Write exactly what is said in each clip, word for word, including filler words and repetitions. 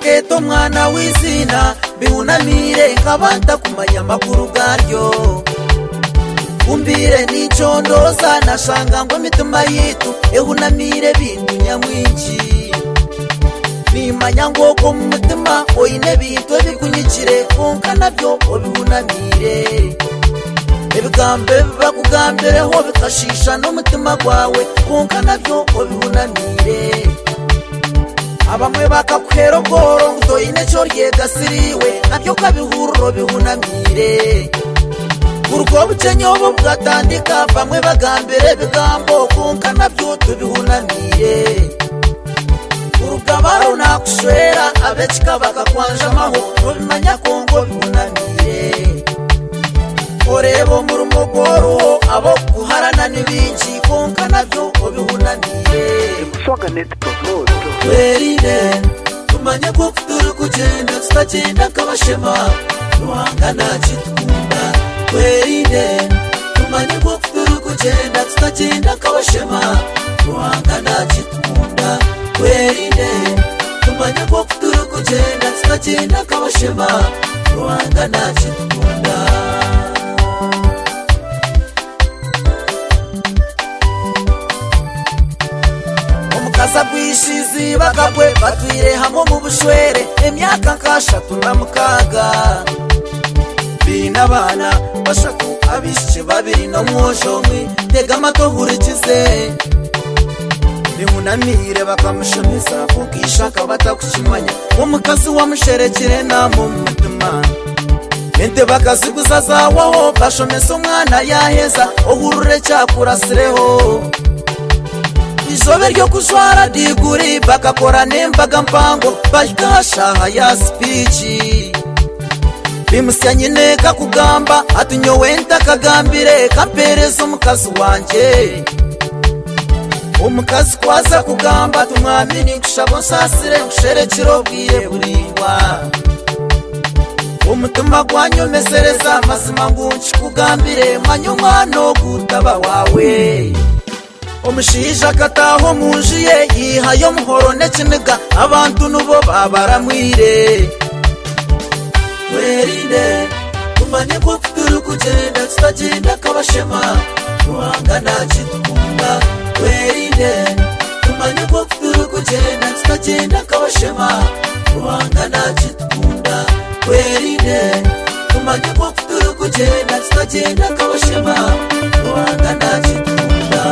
keto mwana w'izina bihunamire nkabanta kumanya makuru garyo umbire n'icondoza nashanga ngo mitima yitu ehunamire bintu nyamwinshi bimanya ngo ko mu mutima oyine bintu bikunyikire konka nabyo obihunamire ebigambe bakugambireho bikashisha n'umutima gwawe konka nabyo obihunamire abamwe bakakuhera goro ngo oyine cyo ryegasiriwe nabyo kabihururo bihunamire urwo bucenyo bo bwatandika bamwe bagambire bigambo konka nabyo tubihunamire urugabaro nakushwera abekika bakakwanja amahoro bimanya kongo bihunamire orebo mu rumogoro abo kuharana n'ibinji konka nabyo bihunamire werinde tumanye ko turi kugenda tutagenda kabashema ruhangana kitunda werinde tumanye ko turi kugenda tutagenda kabashema ruhangana kitunda werinde tumanye ko turi kugenda tutagenda kabashema ruhangana kitunda omukaza bwishizi bagabwe batwire hamwe mu bushwere emyaka nkashatu na mukaga bina bana bashatu abishe babiri no mwoshomwe tega amato hurikize bihunamire bakamushomeza kukishaka batakushimanya umukazi wamusherekere na mu mutima ente bakaziguza zawaho bashomeza umwana yaheza ohurure cyakurasireho izobe ryo kujwara diguri bakakora nembaga mpango bashashaha ya speech bimusya nyine kakugamba atunyowe ntakagambire kampereza umukazi wanje umukazi kwaza kugamba tumwamini kushabo nsasire kusherekero bwiye buringwa umutima gwanyomezereza mazima ngunshi kugambire manyo mwana gutaba wawe omushija kataho munjiye yihayo muhoro nekiniga abantu nubo babaramwire werinde tumanye ko turi kugenda tutagenda kabashema ruhangana kitunda werinde tumanye ko turi kugenda tutagenda kabashema ruhangana kitunda werinde tumanye ko turi kugenda tutagenda kabashema ruhangana kitunda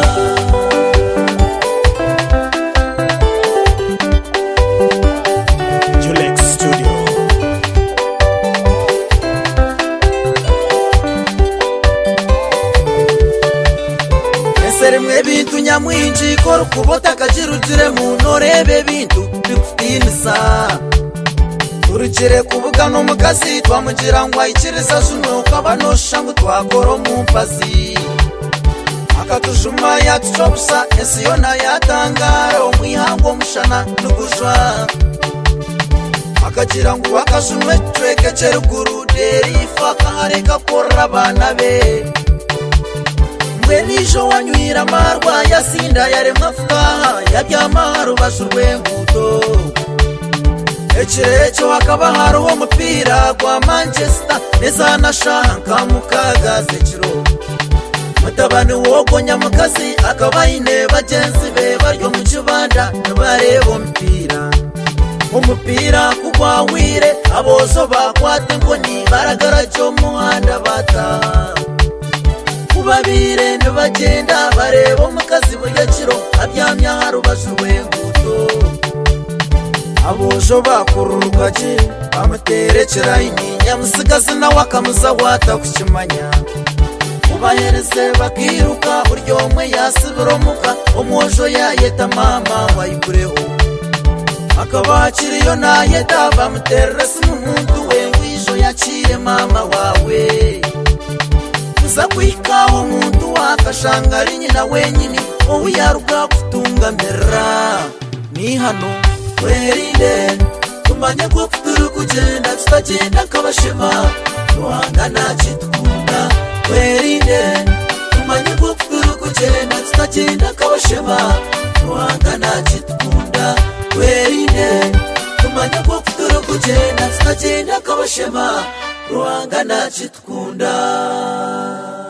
rimwe bintu nyamwinji kora kubota kajirutire mu norebe bintu bikutinisa urugire kuvuga no mukazi twamugira ngo ayikiriza juno kabanosha ngo twakoro mu mpazi akatujuma yatucobusa esi yona yatangara umwihango mushana nugujwa akagira ngo akajumwe tweke ceruguru deri faka hareka kora abana be nijo wanywira marwa yasinda yaremwa fukaha yabyamaro bashurwe nguto ekirecho akaba hariho umupira gwa Manchester neza nashanka mukaga zekiro mutabani wogonya mukazi akaba ine bagenzi be baryo mu kibanda barebo umupira umupira kugwawire abozo bakwate ngo ni baragarajo muhanda bata kubabire nibagenda bareba umukazi bugakiro abyamya harubashurwe nguto abojo bakururuka je bamuterekera inyinya musigazi nawe akamuza wata kukimanya ubahereze bakiruka buryo umwe yasibiromuka umwojo yayeta mama wayikureho akabakiriyo nayeta bamutererese n'umuntu we wijo yaciye mama wawe uza kwikaho umuntu wakashangari nyina wenyini wowe yaruka kutunga mbera ni hano werinde tumanye ko turi kugenda tutagenda kabashema ruhangana kitunda werinde tumanye ko turi kugenda tutagenda kabashema ruhangana kitunda werinde tumanye ko shema ruhanga nacitkunda